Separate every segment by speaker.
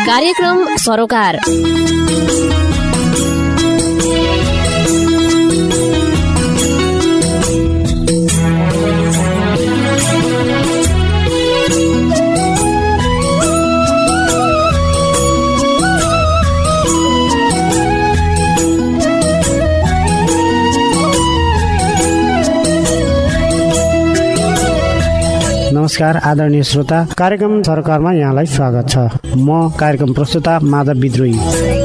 Speaker 1: कार्यक्रम सरोकार।
Speaker 2: नमस्कार आदरणीय श्रोता, कार्यक्रम सरकारमा यहाँलाई स्वागत छ। म कार्यक्रम प्रस्तुता माधव विद्रोही।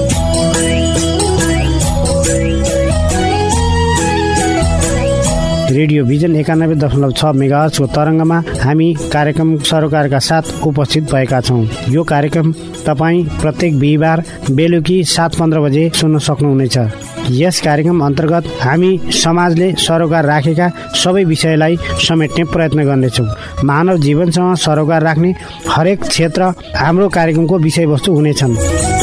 Speaker 2: रेडियो भिजन 91.6 मेगाहर्जको तरङ्गमा हामी कार्यक्रम सरोकारका साथ उपस्थित भएका छौँ। यो कार्यक्रम तपाईँ प्रत्येक बिहिबार बेलुकी 7:15 बजे सुन्न सक्नुहुनेछ। यस कार्यक्रम अन्तर्गत हामी समाजले सरोकार राखेका सबै विषयलाई समेट्ने प्रयत्न गर्नेछौँ। मानव जीवनसँग सरोकार राख्ने हरेक क्षेत्र हाम्रो कार्यक्रमको विषयवस्तु हुनेछन्।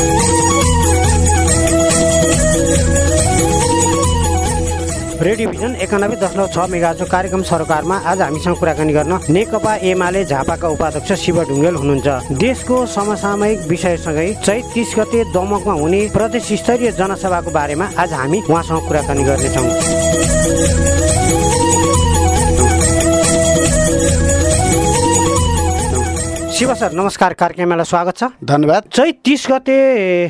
Speaker 2: रेडियो भिजन 91.6 मेगाहर्जको कार्यक्रम सरोकारमा आज हामीसँग कुराकानी गर्न नेकपा एमाले झापाका उपाध्यक्ष शिव ढुङ्गेल हुनुहुन्छ। देशको समसामयिक विषयसँगै चैत 30 गते दमकमा हुने प्रदेश स्तरीय जनसभाको बारेमा आज हामी उहाँसँग कुराकानी गर्नेछौँ। शिव सर नमस्कार, कार्यक्रममा स्वागत छ।
Speaker 3: धन्यवाद।
Speaker 2: चैत 30 गते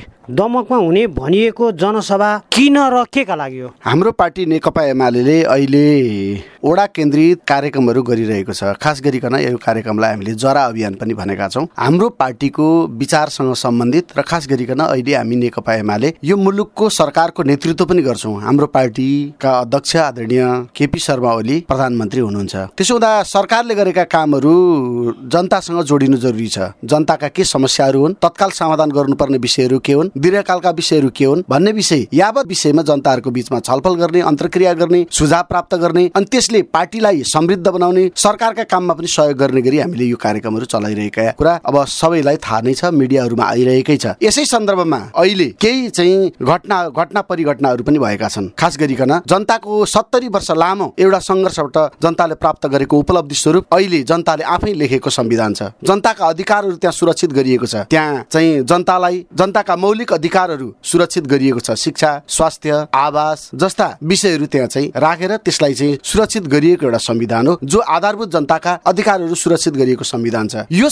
Speaker 2: दमकमा हुने भनिएको जनसभा किन र केका लागि हो?
Speaker 3: हाम्रो पार्टी नेकपा एमाले अहिले वडा केन्द्रित कार्यक्रमहरू गरिरहेको छ। खास गरिकन यो कार्यक्रमलाई हामीले जरा अभियान पनि भनेका छौँ। हाम्रो पार्टीको विचारसँग सम्बन्धित र खास गरिकन अहिले हामी नेकपा एमाले यो मुलुकको सरकारको नेतृत्व पनि गर्छौँ। हाम्रो पार्टीका अध्यक्ष आदरणीय केपी शर्मा ओली प्रधानमन्त्री हुनुहुन्छ। त्यसो हुँदा सरकारले गरेका कामहरू जनतासँग जोडिनु जरुरी छ। जनताका के समस्याहरू हुन्, तत्काल समाधान गर्नुपर्ने विषयहरू के हुन्, दीर्घकालका विषयहरू के हुन् भन्ने विषय यावत विषयमा जनताहरूको बीचमा छलफल गर्ने, अन्तर्क्रिया गर्ने, सुझाव प्राप्त गर्ने अनि त्यसले पार्टीलाई समृद्ध बनाउने, सरकारका काममा पनि सहयोग गर्ने गरी हामीले यो कार्यक्रमहरू चलाइरहेका कुरा अब सबैलाई थाहा नै छ, मिडियाहरूमा आइरहेकै छ। यसै सन्दर्भमा अहिले केही चाहिँ घटना परिघटनाहरू पनि भएका छन्। खास गरिकन जनताको 70 वर्ष लामो एउटा सङ्घर्षबाट जनताले प्राप्त गरेको उपलब्धि स्वरूप अहिले जनताले आफै लेखेको संविधान छ। जनताका अधिकारहरू त्यहाँ सुरक्षित गरिएको छ। त्यहाँ चाहिँ जनताका मौलिक अधिकारहरू सुरक्षित गरिएको छ। शिक्षा, स्वास्थ्य, आवास जस्ता विषयहरू त्यहाँ चाहिँ राखेर त्यसलाई चाहिँ सुरक्षित गरिएको एउटा संविधान हो, जो आधारभूत जनताका अधिकारहरू सुरक्षित गरिएको संविधान छ। यो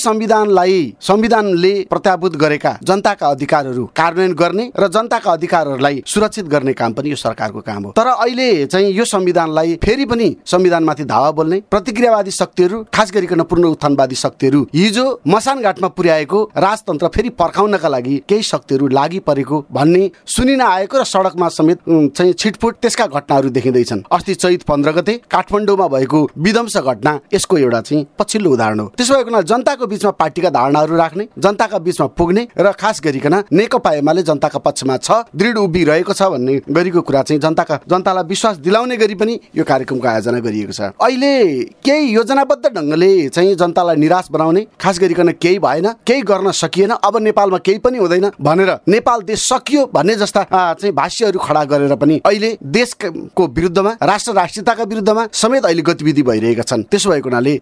Speaker 3: संविधानले प्रत्याभूत गरेका जनताका अधिकारहरू कार्यान्वयन गर्ने र जनताका अधिकारहरूलाई सुरक्षित गर्ने काम पनि यो सरकारको काम हो। तर अहिले चाहिँ यो संविधानलाई फेरि पनि संविधानमाथि धावा बोल्ने प्रतिक्रियावादी शक्तिहरू, खास गरिकन पुनरुत्थानवादी शक्तिहरू, हिजो मसानघाटमा पुर्याएको राजतन्त्र फेरि पर्खाउनका लागि केही शक्तिहरू लागि परेको भन्ने सुनिन आएको र सडकमा समेत चाहिँ छिटफुट त्यसका घटनाहरू देखिँदैछन्। अस्ति चैत 15 गते काठमाडौँमा भएको विध्वंस घटना यसको एउटा चाहिँ पछिल्लो उदाहरण हो। त्यसो भएको जनताको बीचमा पार्टीका धारणाहरू राख्ने, जनताका बीचमा पुग्ने र खास गरिकन नेकपा एमाले जनताका पक्षमा छ, दृढ उभिरहेको छ भन्ने गरेको कुरा चाहिँ जनतालाई विश्वास दिलाउने गरी पनि यो कार्यक्रमको आयोजना गरिएको छ। अहिले केही योजनाबद्ध ढङ्गले चाहिँ जनतालाई निराश बनाउने, खास गरिकन केही भएन, केही गर्न सकिएन, अब नेपालमा केही पनि हुँदैन भनेर नेपाल देश सकियो भन्ने जस्ता चाहिँ भाष्यहरू खडा गरेर पनि अहिले देशको विरुद्धमा, राष्ट्रियताका विरुद्धमा समेत अहिले गतिविधि भइरहेका छन्। त्यसो भएको हुनाले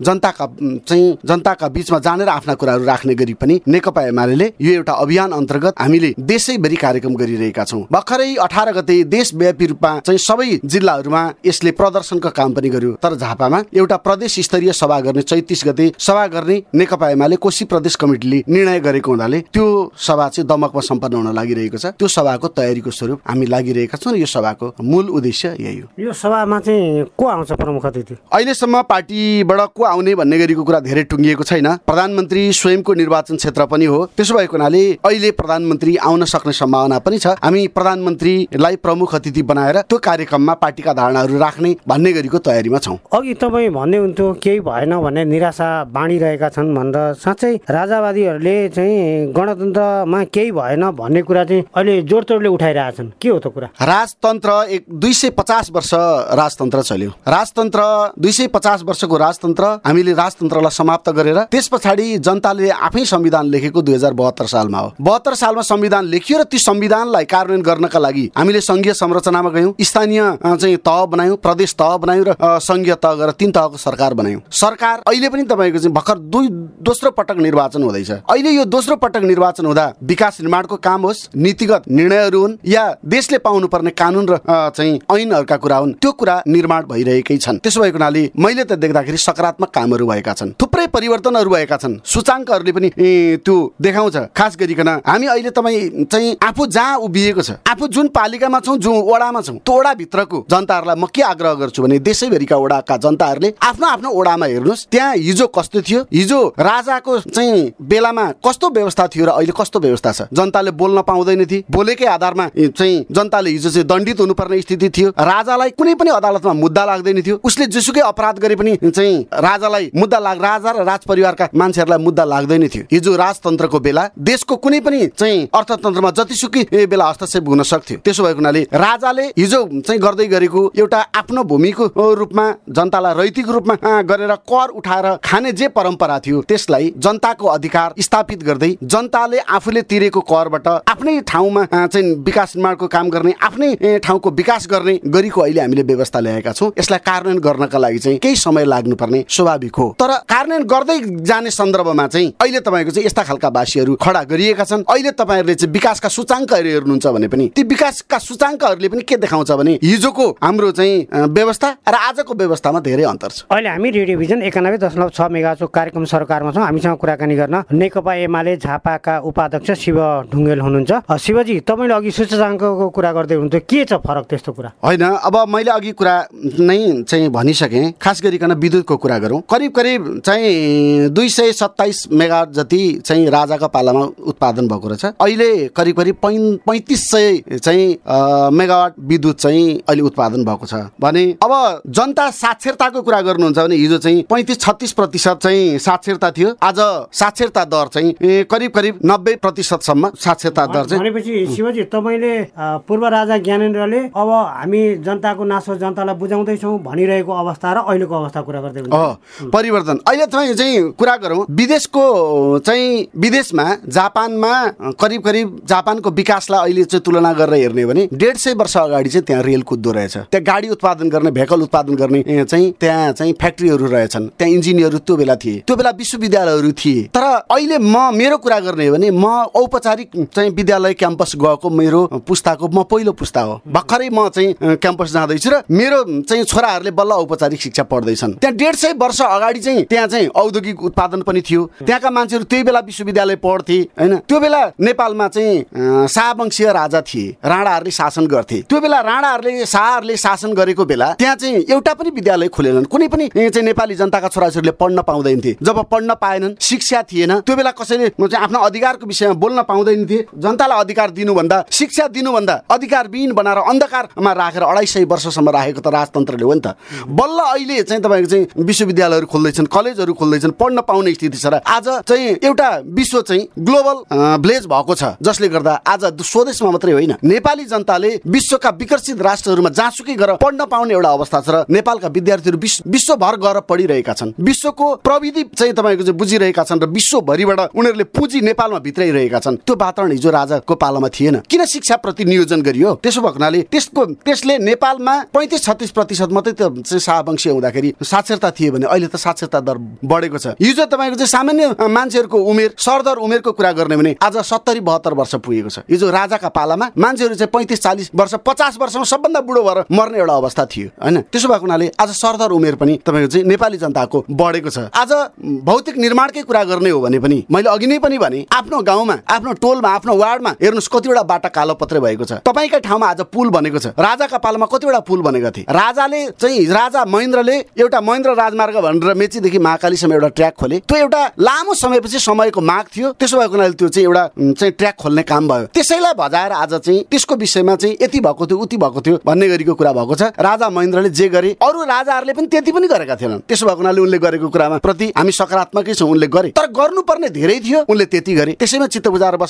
Speaker 3: जनताका बीचमा जानेर आफ्ना कुराहरू राख्ने गरी पनि नेकपा एमाले यो एउटा अभियान अन्तर्गत हामीले देशैभरि कार्यक्रम गरिरहेका छौँ। भर्खरै 18 गते देशव्यापी रूपमा चाहिँ सबै जिल्लाहरूमा यसले प्रदर्शनको काम पनि गर्यो। तर झापामा एउटा प्रदेश स्तरीय सभा गर्ने, 34 गते सभा गर्ने नेकपा एमाले कोशी प्रदेश कमिटीले निर्णय गरेको हुनाले त्यो सभा चाहिँ दमकमा सम्पन्न हुन लागिरहेको छ। त्यो सभाको तयारीको स्वरूप हामी लागिरहेका छौँ र यो सभाको मूल उद्देश्य यही हो।
Speaker 2: यो सभामा चाहिँ को आउँछ प्रमुख अतिथि?
Speaker 3: अहिलेसम्म पार्टीबाट को आउने भन्ने गरेको कुरा धेरै टुङ्गिएको छैन। प्रधानमन्त्री स्वयंको निर्वाचन क्षेत्र पनि हो। त्यसो भएको हुनाले अहिले प्रधानमन्त्री आउन सक्ने सम्भावना पनि छ। हामी प्रधानमन्त्रीलाई प्रमुख अतिथि बनाएर त्यो कार्यक्रममा पार्टीका धारणाहरू राख्ने भन्ने गरेको तयारीमा छौँ।
Speaker 2: अघि तपाईँ भन्ने हुन्थ्यो केही भएन भन्ने निराशा बाँडिरहेका छन् भनेर। साँच्चै राजावादीहरूले चाहिँ गणतन्त्रमा केही भएन भन्ने कुरा चाहिँ अहिले जोडतोडले उठाइरहेछन्। के हो त कुरा?
Speaker 3: राजतन्त्र 250 वर्ष राजतन्त्र चल्यो। राजतन्त्र 250 वर्षको राजतन्त्र हामीले राजतन्त्रलाई समाप्त गरेर त्यस पछाडि जनताले आफै संविधान लेखेको 2072 सालमा हो। 72 सालमा संविधान लेखियो र ती संविधानलाई कार्यान्वयन गर्नका लागि हामीले संघीय संरचनामा गयौँ, स्थानीय चाहिँ तह बनायौँ, प्रदेश तह बनायौँ र संघीय तह गरेर 3 तहको सरकार बनायौँ। सरकार अहिले पनि तपाईँको चाहिँ भर्खर दोस्रो पटक निर्वाचन हुँदैछ। अहिले यो दोस्रो पटक निर्वाचन हुँदा विकास निर्माणको काम होस्, नीतिगत निर्णयहरू हुन् या देशले पाउनुपर्ने कानुन र चाहिँ ऐनहरूका कुरा हुन्, त्यो कुरा निर्माण भइरहेकै छन्। त्यसो भएको हुनाले मैले त देख्दाखेरि सकारात्मक कामहरू भएका छन्, थुप्रै परिवर्तनहरू भएका छन्। सूचाङ्कहरूले पनि त्यो देखाउँछ। खास गरिकन हामी अहिले तपाईँ चाहिँ आफू जहाँ उभिएको छ, आफू जुन पालिकामा छौँ, जुन वडामा छौँ, त्यो वडाभित्रको जनताहरूलाई म के आग्रह गर्छु भने देशैभरिका वडाका जनताहरूले आफ्नो आफ्नो वडामा हेर्नुहोस्, त्यहाँ हिजो कस्तो थियो, हिजो राजाको चाहिँ बेलामा कस्तो व्यवस्था थियो र अहिले कस्तो व्यवस्था छ। जनताले बोल्न पाउँदैन थिए, बोलेकै आधारमा चाहिँ जनताले हिजो चाहिँ दण्डित हुनुपर्ने स्थिति थियो। राजालाई कुनै पनि अदालतमा मुद्दा लाग्दैन थियो, उसले जेसुकै अपराध गरे पनि चाहिँ राजालाई मुद्दा राजा र राज परिवारका मान्छेहरूलाई मुद्दा लाग्दैन थियो। हिजो राजतन्त्रको बेला देशको कुनै पनि चाहिँ अर्थतन्त्रमा जतिसुकै बेला हस्तक्षेप हुन सक्थ्यो। त्यसो भएको हुनाले राजाले हिजो चाहिँ गर्दै गरेको एउटा आफ्नो भूमिको रूपमा जनतालाई रैतिक रूपमा गरेर कर उठाएर खाने जे परम्परा थियो त्यसलाई जनताको अधिकार स्थापित गर्दै जनताले आफूले तिरेको करबाट आफ्नै ठाउँमा चाहिँ विकास निर्माणको काम गर्ने, आफ्नै ठाउँको विकास गर्ने गरेको अहिले हामीले व्यवस्था ल्याएका छौँ। यसलाई कार्यान्वयन गर्नका लागि चाहिँ केही समय लाग्नुपर्ने स्वाभाविक हो। तर कार्यान्वयन गर्दै जाने सन्दर्भमा चाहिँ अहिले तपाईँको चाहिँ यस्ता खालका बासीहरू खडा गरिएका छन्। अहिले तपाईँहरूले चाहिँ विकासका सूचाङ्कहरू हेर्नुहुन्छ भने पनि ती विकासका सूचाङ्कहरूले पनि के देखाउँछ भने हिजोको हाम्रो चाहिँ व्यवस्था र आजको व्यवस्थामा धेरै अन्तर छ।
Speaker 2: अहिले हामी रेडियोभिजन 91.6 मेगाहर्जको कार्यक्रम सरकारमा छौँ। हामीसँग कुराकानी गर्न नेकपा एमाले झापाका उपाध्यक्ष शिव ढुङ्गेल हुनुहुन्छ। शिवजी, तपाईँले अघि सूचकाङ्कको कुरा गर्दै हुनुहुन्थ्यो, के छ फरक त्यस्तो कुरा?
Speaker 3: होइन, अब मैले अघि कुरा नै चाहिँ भनिसकेँ। खास गरिकन विद्युतको कुरा गरौँ, करिब करिब चाहिँ 227 मेगावाट जति चाहिँ राजाको पालामा उत्पादन भएको रहेछ। अहिले करिब करिब 3500 चाहिँ मेगावाट विद्युत चाहिँ अहिले उत्पादन भएको छ भने अब जनता साक्षरताको कुरा गर्नुहुन्छ भने हिजो चाहिँ 35-36% चाहिँ साक्षरता थियो। आज साक्षरता दर चाहिँ करिब करिब 90% सम्म साक्षरता दर चाहिँ।
Speaker 2: भनेपछि शिवजी, तपाईँले पूर्व राजा ज्ञानेन्द्रले अब हामी जनताको नासो जनतालाई बुझाउँदैछौँ भनिरहेको अवस्था र अहिलेको अवस्था कुरा गर्दै हुनुहुन्छ।
Speaker 3: परिवर्तन अहिले तपाईँ चाहिँ कुरा गरौँ विदेशको चाहिँ विदेशमा जापानमा करिब करिब जापानको विकासलाई अहिले चाहिँ तुलना गरेर हेर्ने हो भने 150 वर्ष अगाडि चाहिँ त्यहाँ रेल कुद्दो रहेछ, त्यहाँ गाडी उत्पादन गर्ने, भेहिकल उत्पादन गर्ने चाहिँ त्यहाँ चाहिँ फ्याक्ट्रीहरू रहेछन्, त्यहाँ इन्जिनियरहरू त्यो बेला थिए, त्यो बेला विश्वविद्यालयहरू थिए। तर अहिले मेरो कुरा गर्ने हो भने म औपचारिक चाहिँ विद्यालय क्याम्पस गएको मेरो पुस्ताको म पहिलो पुस्ता हो। भर्खरै म चाहिँ क्याम्पस जाँदैछु र मेरो चाहिँ छोराहरूले बल्ल औपचारिक शिक्षा पढ्दैछन्। त्यहाँ 150 वर्ष अगाडि चाहिँ त्यहाँ चाहिँ औद्योगिक उत्पादन पनि थियो, त्यहाँका मान्छेहरू त्यही बेला विश्वविद्यालय पढ्थे होइन। त्यो बेला नेपालमा चाहिँ शाहवंशीय राजा थिए, राणाहरूले शासन गर्थे। त्यो बेला राणाहरूले शाहहरूले शासन गरेको बेला त्यहाँ चाहिँ एउटा पनि विद्यालय खुलेनन्, कुनै पनि चाहिँ नेपाली जनताका छोराछोरीले पढ्न पाउँदैन थिए। जब पढ्न पाएनन्, शिक्षा थिएन, त्यो बेला कसैले चाहिँ आफ्नो अधिकारको विषयमा बोल्न पाउँदैन थिए। जनतालाई अधिकार दिनुभन्दा, शिक्षा दिनुभन्दा अधिकारविहीन बनाएर अन्धकारमा राखेर 250 वर्षसम्म राखेको त राजतन्त्रले हो नि त। बल्ल अहिले चाहिँ तपाईँको चाहिँ विश्वविद्यालयहरू खोल्दैछन्, कलेजहरू खोल्दैछन्, पढ्न पाउने स्थिति छ र आज चाहिँ एउटा विश्व चाहिँ ग्लोबल भिलेज भएको छ, जसले गर्दा आज स्वदेशमा मात्रै होइन नेपाली जनताले विश्वका विकसित राष्ट्रहरूमा जहाँसुकै गएर पढ्न पाउने एउटा अवस्था छ र नेपालका विद्यार्थीहरू विश्वभर गएर पढिरहेका छन्, विश्वको प्रविधि चाहिँ तपाईँको चाहिँ बुझिरहेका छन् र विश्वभरिबाट उनीहरूले पुँजी नेपालमा भित्राइरहेका छन्। त्यो वातावरण हिजो राजाको पालामा थिएन। किन शिक्षा प्रति नियोजन गरियो? त्यसो भएको हुनाले त्यसले नेपालमा 35-36% मात्रै त शाहवंशीय हुँदाखेरि साक्षरता थिए भने अहिले त साक्षरता दर बढेको छ। हिजो तपाईँको चाहिँ सामान्य मान्छेहरूको उमेर, सरदर उमेरको कुरा गर्ने भने आज 70-72 वर्ष पुगेको छ। हिजो राजाका पालामा मान्छेहरू चाहिँ 35-40 वर्ष 50 वर्षमा सबभन्दा बुढो भएर मर्ने एउटा अवस्था थियो होइन। त्यसो भएको हुनाले आज सरदर उमेर पनि तपाईँको चाहिँ नेपाली जनताको बढेको छ। आज भौतिक निर्माणकै कुरा गर्ने हो भने पनि मैले अघि नै पनि भने आफ्नो गाउँमा, आफ्नो टोलमा, आफ्नो वार्डमा हेर्नुहोस् कतिवटा बाटा कालो पत्रे भएको छ। तपाईँकै ठाउँमा आज पुल बनेको छ। राजाका पालामा कतिवटा पुल बनेका थिए। राजा महेन्द्रले एउटा महेन्द्र राजमार्ग भनेर मेचीदेखि महाकालीसम्म एउटा ट्र्याक खोले। त्यो एउटा लामो समयपछि समयको माग थियो, त्यसो भएको हुनाले त्यो चाहिँ एउटा चाहिँ ट्र्याक खोल्ने काम भयो। त्यसैलाई भजाएर आज चाहिँ त्यसको विषयमा चाहिँ यति भएको थियो उति भएको थियो भन्ने गरीको कुरा भएको छ। राजा महेन्द्रले जे गरे अरू राजाहरूले पनि त्यति पनि गरेका थिएनन्। त्यसो भएको हुनाले उनले गरेको कुरामा प्रति हामी सकारात्मकै छौँ। उनले गरे, तर गर्नुपर्ने धेरै थियो, उनले त्यति गरे। त्यसैमा चित्त बुझाएर बस्ने त। त्यसो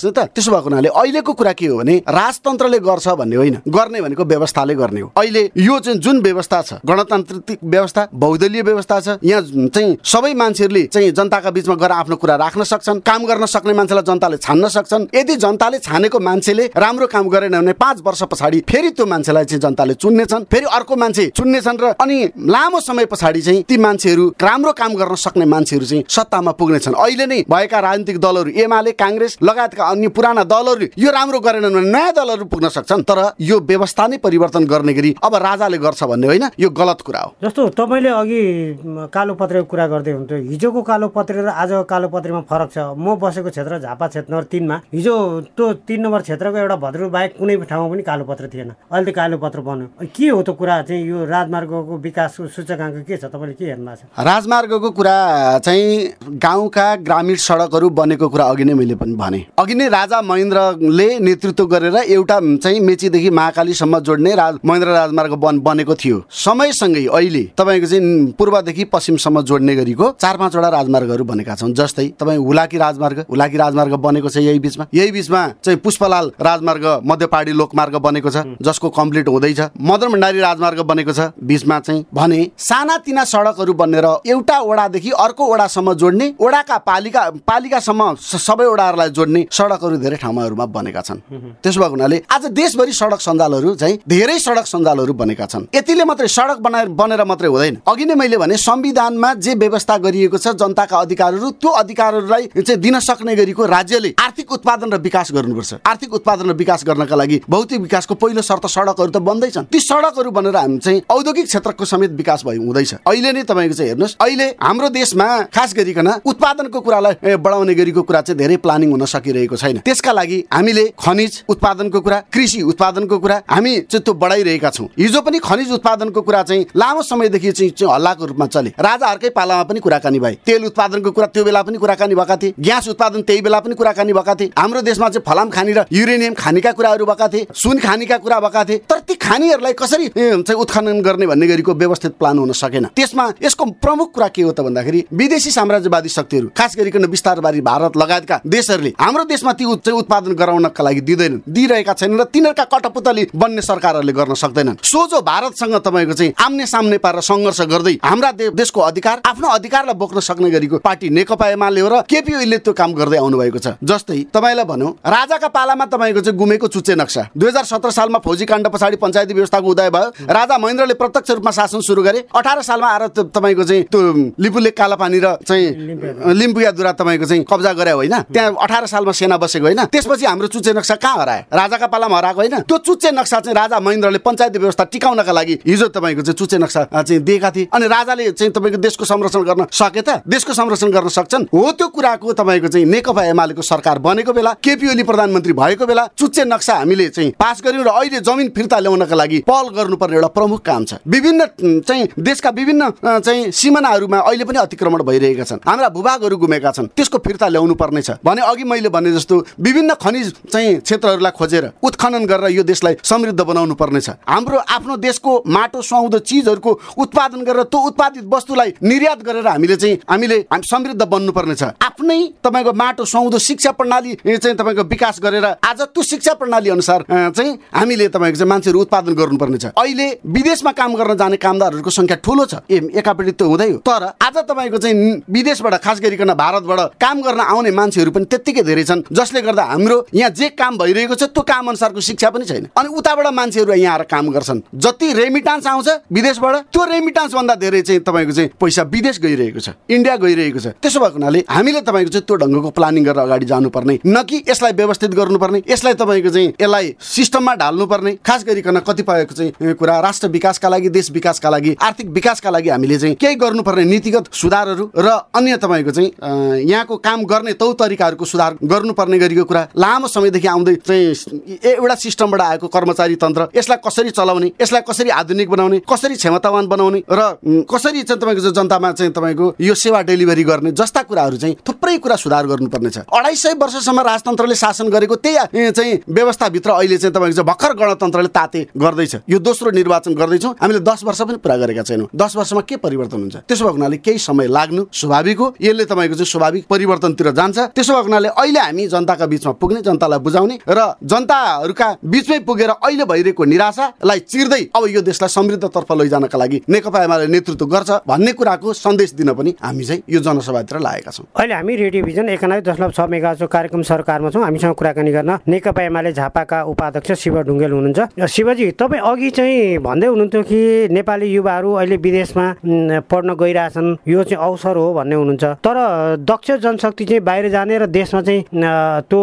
Speaker 3: त्यसो भएको हुनाले अहिलेको कुरा के हो भने राजतन्त्रले गर्छ भन्ने होइन, गर्ने भनेको व्यवस्थाले गर्ने हो। अहिले यो चाहिँ जुन व्यवस्था छ, गणतान्त्रिक व्यवस्था, बहुदलीय व्यवस्था छ, यहाँ चाहिँ सबै मान्छेहरूले चाहिँ जनताका बीचमा गएर आफ्नो कुरा राख्न सक्छन्, काम गर्न सक्ने मान्छेलाई जनताले छान्न सक्छन्। यदि जनताले छानेको मान्छेले राम्रो काम गरेन भने 5 वर्ष पछाडि फेरि त्यो मान्छेलाई चाहिँ जनताले चुन्नेछन्, फेरि अर्को मान्छे चुन्नेछन् र अनि लामो समय पछाडि चाहिँ ती मान्छेहरू राम्रो काम गर्न सक्ने मान्छेहरू चाहिँ सत्तामा पुग्नेछन्। अहिले नै भएका राजनीतिक दलहरू एमाले, कांग्रेस लगायतका अन्य पुराना दलहरू यो राम्रो गरेनन् भने नयाँ दलहरू पुग्न सक्छन्। तर यो व्यवस्था नै परिवर्तन गर्ने गरी अब राजाले गर्छ भन्ने होइन, यो गलत कुरा हो।
Speaker 2: जस्तो तपाईँले अघि कालोपत्रेको कुरा गर्दै हुनुहुन्थ्यो, हिजोको कालोपत्रे र आजको कालोपत्रेमा फरक छ। म बसेको क्षेत्र झापा क्षेत्र नम्बर 3 मा हिजो त्यो 3 नम्बर क्षेत्रको एउटा भद्रु बाहेक कुनै ठाउँमा पनि कालोपत्र थिएन, अहिले त कालोपत्र बन्यो। के हो त कुरा चाहिँ यो राजमार्गको विकासको सूचकाङ्क के छ, तपाईँले के हेर्नु भएको छ?
Speaker 3: राजमार्गको कुरा चाहिँ गाउँका ग्रामीण सडकहरू बनेको कुरा अघि नै मैले पनि भने। अघि नै राजा महेन्द्रले नेतृत्व गरेर एउटा चाहिँ मेचीदेखि महाकालीसम्म जोड्ने महेन्द्र राजमार्ग बनेको थियो। समयसँगै अहिले तपाईँको चाहिँ पूर्वदेखि पश्चिमसम्म जोड्ने गरीको 4-5 वटा राजमार्गहरू बनेका छन्। जस्तै तपाईँ हुलाकी राजमार्ग बनेको छ। यही बिचमा चाहिँ पुष्पलाल राजमार्ग मध्यपाडी लोकमार्ग बनेको छ, जसको कम्प्लिट हुँदैछ। मदन भण्डारी राजमार्ग बनेको छ बिचमा चाहिँ। भने सानातिना सडकहरू बनेर एउटा वडादेखि अर्को वडासम्म जोड्ने, वडाका पालिकासम्म सबै वडाहरूलाई जोड्ने सडकहरू धेरै ठाउँहरूमा बनेका छन्। त्यसो भएको हुनाले आज देशभरि सडक सञ्जालहरू चाहिँ धेरै सडक सञ्जालहरू बनेका छन्। यतिले मात्रै सडक बनेर मात्रै हुँदैन। अघि नै मैले भने संविधानमा जे व्यवस्था गरिएको छ जनताका अधिकारहरू, त्यो अधिकारहरूलाई चाहिँ दिन सक्ने गरीको राज्यले आर्थिक उत्पादन र विकास गर्नुपर्छ। आर्थिक उत्पादन र विकास गर्नका लागि भौतिक विकासको पहिलो शर्त सडकहरू त बन्दैछन्। ती सडकहरू बनेर हामी चाहिँ औद्योगिक क्षेत्रको समेत विकास हुँदैछ। अहिले नै तपाईँको चाहिँ हेर्नुहोस्, अहिले हाम्रो देशमा खास गरिकन उत्पादनको कुरालाई बढाउने गरीको कुरा चाहिँ धेरै प्लानिङ हुन सकिरहेको छैन। त्यसका लागि हामीले खनिज उत्पादनको कुरा, कृषि उत्पादनको कुरा हामी चाहिँ त्यो बढाइरहेका छौँ। हिजो पनि खनिज उत्पादनको कुरा चाहिँ लामो समयदेखि चाहिँ हल्लाको रूपमा चले। राजाहरूकै पालामा पनि कुराकानी भए। तेल उत्पादनको कुरा त्यो बेला पनि कुराकानी भएका थिए। ग्यास उत्पादन त्यही बेला पनि कुराकानी भएका थिए। हाम्रो देशमा चाहिँ फलाम खानी र युरेनियम खानीका कुराहरू भएका थिए, सुन खानीका कुरा भएका थिए। तर ती खानीहरूलाई कसरी चाहिँ उत्खनन गर्ने भन्ने गरीको व्यवस्थित प्लान हुन सकेन। त्यसमा यसको प्रमुख कुरा के हो त भन्दाखेरि विदेशी साम्राज्यवादी शक्तिहरू खास गरिकन विस्तारवादी भारत लगायतका देशहरूले हाम्रो देशमा ती उत्पादन गराउनका लागि दिइरहेका छैनन् र तिनीहरूका कठपुतली बन्ने सरकारहरूले गर्न सक्दैनन्। सोझो भारतसँग तपाईँको चाहिँ आम्ने सामने पारेर सङ्घर्ष गर्दै हाम्रा देशको अधिकार, आफ्नो अधिकारलाई बोक्न सक्ने गरीको पार्टी नेकपा एमाले हो र केपी ओलीले त्यो काम गर्दै आउनु भएको छ। जस्तै तपाईँलाई भनौँ, राजाका पालामा तपाईँको चाहिँ गुमेको चुच्चे नक्सा 2017 सालमा फौजी काण्ड पछाडि पञ्चायती व्यवस्थाको उदय भयो। राजा महेन्द्रले प्रत्यक्ष रूपमा शासन सुरु गरे। 18 सालमा आएर तपाईँको चाहिँ त्यो लिपुलेक कालापानी र चाहिँ लिम्बुयादुरा तपाईँको चाहिँ कब्जा गरे होइन। त्यहाँ 18 सालमा सेना बसेको होइन। त्यसपछि हाम्रो चुच्चे नक्सा कहाँ हरायो? राजाका पालामा हराएको होइन। त्यो चुच्चे नक्सा चाहिँ राजा महेन्द्रले पञ्चायती व्यवस्था टिकाउनका लागि हिजो तपाईँको चाहिँ चुच्चे नक्सा चाहिँ दिएका थिए। अनि राजाले चाहिँ तपाईँको देशको संरक्षण गर्न सके त? देशको संरक्षण गर्न सक्छन् हो? त्यो कुराको तपाईँको चाहिँ नेकपा एमालेको सरकार बनेको बेला, केपी ओली प्रधानमन्त्री भएको बेला चुच्चे नक्सा हामीले चाहिँ पास गर्यौँ र अहिले जमिन फिर्ता ल्याउनका लागि पहल गर्नुपर्ने एउटा प्रमुख काम छ। विभिन्न चाहिँ देशका विभिन्न चाहिँ सीमानाहरूमा अहिले पनि अतिक्रमण भइरहेका छन्। हाम्रा भूभागहरू गुमेका छन्, त्यसको फिर्ता ल्याउनु पर्ने छ। भने अघि मैले भने जस्तो विभिन्न खनिज चाहिँ क्षेत्रहरूलाई खोजेर उत्खनन गरेर यो देशलाई समृद्ध बनाउनु पर्ने छ। हाम्रो आफ्नो देशको माटो सुहाउँदो चिजहरूको उत्पादन गरेर त्यो उत्पादित वस्तुलाई निर्यात गरेर हामीले समृद्ध बन्नुपर्ने छ। आफ्नै तपाईँको माटो सुहाउँदो शिक्षा प्रणाली चाहिँ तपाईँको विकास गरेर आज त्यो शिक्षा प्रणाली अनुसार चाहिँ हामीले तपाईँको चाहिँ मान्छेहरू उत्पादन गर्नुपर्ने छ। अहिले विदेशमा काम गर्न जाने कामदारहरूको संख्या ठुलो छ, एकापट्टि त्यो हुँदै हो। तर आज तपाईँको चाहिँ विदेशबाट खास गरिकन भारतबाट काम गर्न आउने मान्छेहरू पनि त्यत्तिकै धेरै छन्, जसले गर्दा हाम्रो यहाँ जे काम भइरहेको छ त्यो काम अनुसारको शिक्षा पनि छैन। अनि उताबाट मान्छेहरू यहाँ आएर काम गर्छन्। जति रेमिटान्स आउँछ विदेशबाट, त्यो रेमिटान्स भन्दा धेरै चाहिँ तपाईँको चाहिँ पैसा विदेश गइरहेको छ, इन्डिया गइरहेको छ। त्यसो भएको हुनाले हामीले तपाईँको चाहिँ त्यो ढङ्गको प्लानिङ गरेर अगाडि जानुपर्ने, न कि यसलाई व्यवस्थित गर्नुपर्ने, यसलाई तपाईँको चाहिँ यसलाई सिस्टममा ढाल्नुपर्ने। खास गरिकन कतिपयको चाहिँ कुरा राष्ट्र विकासका लागि, देश विकासका लागि, आर्थिक विकासका लागि हामीले चाहिँ केही गर्नुपर्ने नीतिगत सुधारहरू र अन्य तपाईँको चाहिँ यहाँको काम गर्ने तौ तरिकाहरूको सुधार गर्नुपर्ने गरीको कुरा लामो समयदेखि आउँदै चाहिँ एउटा सिस्टमबाट आएको कर्मचारी तन्त्र, यसलाई कसरी चलाउने, यसलाई कसरी आधुनिक बनाउने, कसरी क्षमतावान बनाउने र कसरी चाहिँ तपाईँको जनतामा चाहिँ तपाईँको यो सेवा डेलिभरी गर्ने जस्ता कुराहरू चाहिँ थुप्रै कुरा सुधार गर्नुपर्ने छ। 250 वर्षसम्म राजतन्त्रले शासन गरेको त्यही चाहिँ व्यवस्थाभित्र अहिले चाहिँ तपाईँको चाहिँ भर्खर गणतन्त्रले ताते गर्दैछ। यो दोस्रो निर्वाचन गर्दैछौँ, हामीले 10 वर्ष पनि पुरा गरेका छैनौँ। 10 वर्षमा के परिवर्तन हुन्छ? त्यसो भएको हुनाले केही समय लाग्नु स्वाभाविक हो। यसले तपाईँको चाहिँ स्वाभाविक परिवर्तनतिर जान्छ। त्यसो भएको हुनाले अहिले हामी जनताका बीचमा पुग्ने, जनतालाई बुझाउने र जनताहरूका बीचमै पुगेर अहिले भइरहेको निराशालाई चिर्दै अब यो देशलाई समृद्धतर्फ लैजानका लागि नेकपा एमाले नेतृत्व गर्छ भन्ने कुराको सन्देश दिन पनि हामी चाहिँ यो जनसभातिर लागेका छौँ।
Speaker 2: अहिले हामी रेडियोभिजन 91.6 मेगाहर्जको कार्यक्रम सरकारमा छौँ। हामीसँग कुराकानी गर्न नेकपा एमाले झापाका उपाध्यक्ष शिव ढुङ्गेल हुनुहुन्छ। शिवजी, तपाईँ अघि चाहिँ भन्दै हुनुहुन्थ्यो कि नेपाली युवाहरू अहिले विदेशमा पढ्न गइरहेछन्, यो चाहिँ अवसर हो भन्ने हुनुहुन्छ। तर दक्ष जनशक्ति चाहिँ बाहिर जाने र देशमा चाहिँ त्यो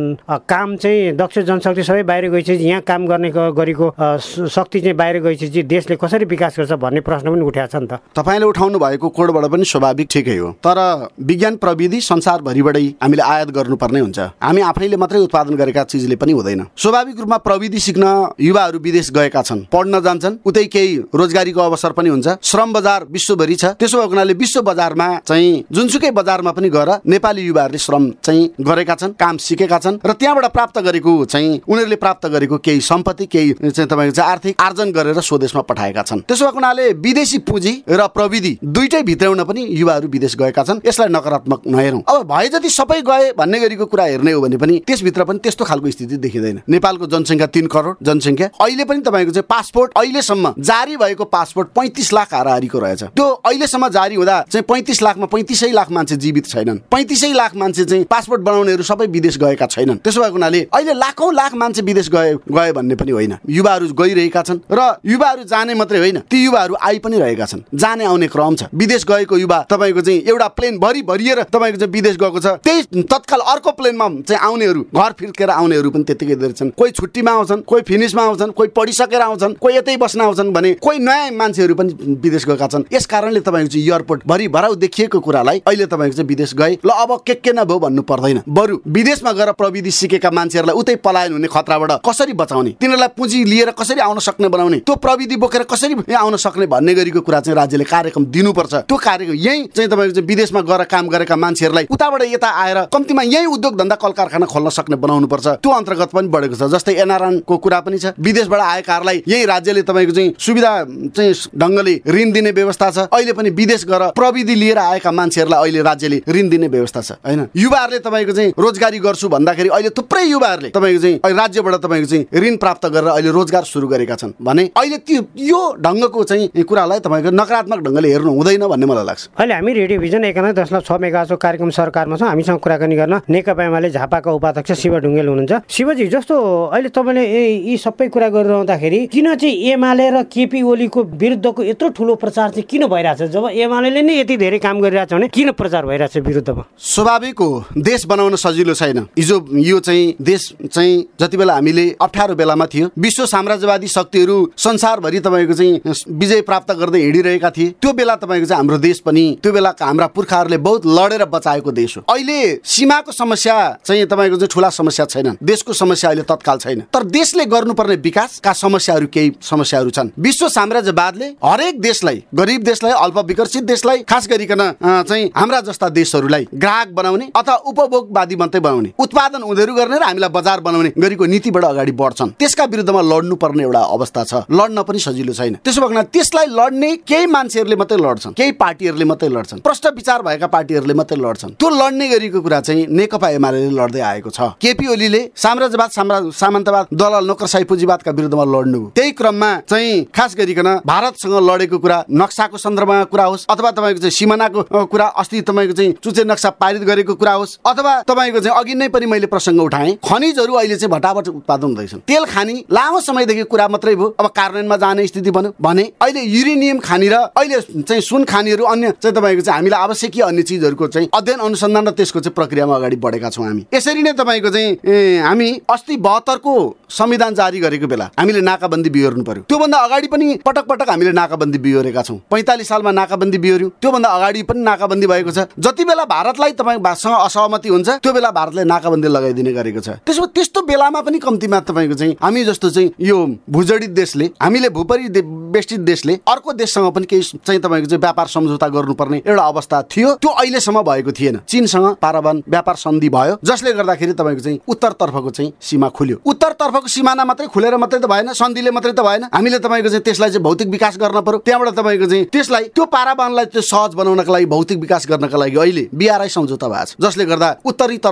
Speaker 2: काम चाहिँ दक्ष जनशक्ति सबै बाहिर गएपछि यहाँ काम गर्ने गरेको शक्ति चाहिँ बाहिर गएपछि देशले कसरी विकास गर्छ भन्ने प्रश्न पनि उठाएको छ नि त।
Speaker 3: तपाईँले उठाउनु भएको कोडबाट पनि स्वाभाविक ठिकै हो, तर विज्ञान प्रविधि संसारभरिबाटै हामीले आयात गर्नुपर्ने हुन्छ। हामी आफैले मात्रै उत्पादन गरेका चिजले पनि हुँदैन। स्वाभाविक रूपमा प्रविधि सिक्न युवाहरू विदेश गएका छन्, पढ्न जान्छन्, उतै केही रोजगारीको अवसर पनि हुन्छ। श्रम बजार विश्वभरि छ, त्यसो भएको हुनाले विश्व बजारमा चाहिँ जुनसुकै बजारमा पनि गएर नेपाली युवाहरूले श्रम चाहिँ गरेका छन्, काम सिकेका छन् र त्यहाँबाट प्राप्त गरेको चाहिँ उनीहरूले प्राप्त गरेको केही सम्पत्ति, केही चाहिँ तपाईँको चाहिँ आर्थिक आर्जन गरेर स्वदेशमा पठाएका छन्। त्यसो भएको हुनाले विदेशी पुँजी र प्रविधि दुईटै भित्राउन पनि युवाहरू विदेश गएका छन्। यसलाई नकारात्मक नहेरौँ। अब भए जति सबै गए भन्ने गरेको कुरा हेर्ने हो भने पनि त्यसभित्र पनि त्यस्तो खालको स्थिति देखिँदैन। नेपालको जनसङ्ख्या 3 करोड जनसङ्ख्या, अहिले पनि तपाईँको चाहिँ पासपोर्ट अहिलेसम्म जारी भएको पासपोर्ट 35 लाख हाराहारीको रहेछ। त्यो अहिलेसम्म जारी हुँदा चाहिँ 35 लाखमा 35 लाख मान्छे जीवित छैनन्। 35 लाख मान्छे चाहिँ पासपोर्ट बनाउनेहरू सबै विदेश गएका छैनन्। त्यसो भएको हुनाले अहिले लाखौं लाख मान्छे विदेश गए भन्ने पनि होइन। युवाहरू गइरहेका छन् र युवाहरू जाने मात्रै होइन, ती युवाहरू आइ पनि रहेका छन्। जाने आउने क्रम छ। विदेश गएको युवा तपाईँको चाहिँ एउटा प्लेन भरिएर तपाईँको चाहिँ विदेश गएको छ, त्यही तत्काल अर्को प्लेनमा चाहिँ आउनेहरू, घर फिर्केर आउनेहरू पनि त्यतिकै धेरै छन्। कोही छुट्टीमा आउँछन्, कोही फिनिसमा आउँछन्, कोही पढिसकेर आउँछन्, कोही यतै बस्न आउँछन् भने कोही नयाँ मान्छेहरू पनि विदेश गएका छन्। यस कारणले तपाईँको चाहिँ एयरपोर्ट भरि भराउ देखिएको कुरालाई अहिले तपाईँको चाहिँ विदेश गए ल अब के न भयो भन्नु पर्दैन। बरु विदेशमा गएर प्रविधि सिकेका मान्छेहरूलाई उतै पलायन हुने खतराबाट कसरी बचाउने, तिनीहरूलाई पुँजी लिएर कसरी आउन सक्ने बनाउने, त्यो प्रविधि बोकेर कसरी आउन सक्ने भन्ने गरेको कुरा चाहिँ राज्यले कार्यक्रम दिनुपर्छ। त्यो कार्यक्रम यही चाहिँ तपाईँको चाहिँ विदेशमा गएर काम गरेका मान्छेहरूलाई उताबाट यता आएर कम्तीमा यही उद्योग धन्दा कल कारखाना खोल्न सक्ने बनाउनुपर्छ। त्यो अन्तर्गत पनि बढेको छ। जस्तै एनआरएन को कुरा पनि छ। विदेशबाट आएकाहरूलाई यही राज्यले तपाईँको चाहिँ सुविधा चाहिँ ढङ्गले ऋण दिने व्यवस्था छ। अहिले पनि विदेश गएर प्रविधि लिएर आएका मान्छेहरूलाई अहिले राज्यले ऋण दिने व्यवस्था छ हैन। युवाहरूले तपाईँको चाहिँ रोजगारी गर्छु भन्दाखेरि अहिले थुप्रै युवाहरूले तपाईँको चाहिँ राज्यबाट तपाईँको चाहिँ ऋण प्राप्त गरेर अहिले रोजगार सुरु गरेका छन् भने अहिले त्यो यो ढङ्गको चाहिँ कुरालाई तपाईँको नकारात्मक ढङ्गले हेर्नु हुँदैन भन्ने मलाई लाग्छ।
Speaker 2: अहिले हामी रेडियोभिजन 91.6 मेगाहर्जको कार्यक्रम सरकारमा छौँ। हामीसँग कुराकानी गर्न नेकपा एमाले झापाका उपाध्यक्ष शिव ढुङ्गेल हुनुहुन्छ। शिवजी, जस्तो अहिले तपाईँले यी सबै कुरा गरिरहँदाखेरि किन चाहिँ एमाले र केपी ओलीको विरुद्धको यत्रो ठुलो प्रचार चाहिँ किन भइरहेछ? जब एमाले नै यति धेरै काम गरिरहेछ भने किन प्रचार भइरहेछ विरुद्धमा?
Speaker 3: स्वाभाविक हो, देश बनाउन सजिलो छैन। हिजो यो चाहिँ देश चाहिँ जति बेला हामीले अप्ठ्यारो बेलामा थियो, विश्व साम्राज्यवादी शक्तिहरू संसारभरि तपाईँको चाहिँ विजय प्राप्त गर्दै हिँडिरहेका थिए, त्यो बेला तपाईँको चाहिँ हाम्रो देश पनि त्यो बेला हाम्रा पुर्खाहरूले बहुत लडेर बचाएको देश हो। अहिले सीमाको समस्या चाहिँ तपाईँको चाहिँ ठुला समस्या छैनन्, देशको समस्या अहिले तत्काल छैन। तर देशले गर्नुपर्ने विकासका समस्याहरू केही समस्याहरू छन्। विश्व साम्राज्यवादले हरेक देशलाई, गरिब देशलाई, अल्प विकसित देशलाई, खास गरिकन चाहिँ हाम्रा जस्ता देशहरूलाई ग्राहक बनाउने अथवा उपभोगवादी मात्रै बनाउने, उत्पादन उनीहरू गर्ने र हामीलाई बजार बनाउने गरेको नीतिबाट अगाडि बढ्छन्। त्यसका विरुद्धमा लड्नु पर्ने एउटा अवस्था छ। लड्न पनि सजिलो छैन। त्यसो भएन त्यसलाई लड्ने केही मान्छेहरूले मात्रै लड्छन्, केही पार्टीहरूले मात्रै लड्छन्, प्रष्ट विचार भएका पार्टीहरूले मात्रै लड्छन्। त्यो लड्ने गरेको कुरा चाहिँ नेकपा एमाले लड्दै आएको छ। केपी ओलीले साम्राज्यवाद, सामन्तवाद, दलाल नोकरशाही पुँजीवादका विरुद्धमा लड्नु, त्यही क्रममा चाहिँ खास गरिकन भारतसँग लडेको कुरा, नक्साको सन्दर्भमा कुरा होस् अथवा तपाईँको चाहिँ सिमानाको कुरा, अस्ति तपाईँको चाहिँ चुचे नक्सा पारित गरेको कुरा होस् अथवा तपाईँको चाहिँ अघि नै पनि मैले प्रसङ्ग उठाएँ, खनिजहरू अहिले चाहिँ भटाभट उत्पादन हुँदैछन्। तेल खानी लामो समयदेखि कुरा मात्रै भयो, अब कार्यान्वयनमा जाने स्थिति बन्यो भने अहिले युरेनियम खानी र अहिले चाहिँ सुन खानीहरू अन्य चाहिँ तपाईँको चाहिँ हामीलाई आवश्यकीय अन्य चिजहरूको चाहिँ अध्ययन अनुसन्धान र त्यसको चाहिँ प्रक्रियामा अगाडि बढेका छौँ हामी। यसरी नै तपाईँको चाहिँ हामी अस्ति 72 को संविधान जारी गरेको बेला हामीले नाकाबन्दी बिहोर्नु पर्यो। त्योभन्दा अगाडि पनि पटक पटक हामीले नाकाबन्दी बिहोरेका छौँ। 45 सालमा नाकाबन्दी बिहोर्यौँ, त्योभन्दा अगाडि पनि नाकाबन्दी भएको छ। जति बेला भारतलाई तपाईँसँग असहमति हुन्छ त्यो बेला भारतले नाकाबन्दी लगाइदिने गरेको छ। त्यस्तो बेलामा पनि कम्तीमा तपाईँको चाहिँ हामी जस्तो चाहिँ यो भूजडित देशले, हामीले भूपरिवेष्टित देशले अर्को देशसँग पनि केही चाहिँ तपाईँको चाहिँ व्यापार सम्झौता गर्नुपर्ने एउटा अवस्था थियो। त्यो अहिलेसम्म भएको थिएन। चीनसँग पारावान व्यापार सन्धि भयो, जसले गर्दाखेरि तपाईँको चाहिँ उत्तरतर्फको चाहिँ सीमा खुल्यो। उत्तरतर्फको सिमाना मात्रै खुलेर मात्रै त भएन, सन्धिले मात्रै त भएन, हामीले तपाईँको चाहिँ त्यसलाई चाहिँ भौतिक विकास गर्न पर्यो। त्यहाँबाट तपाईँको चाहिँ त्यसलाई त्यो पारावानलाई त्यो सहज बनाउनका लागि, भौतिक विकास गर्नका लागि अहिले BRI सम्झौता भएको छ, जसले गर्दा उत्तरी तर्फबाट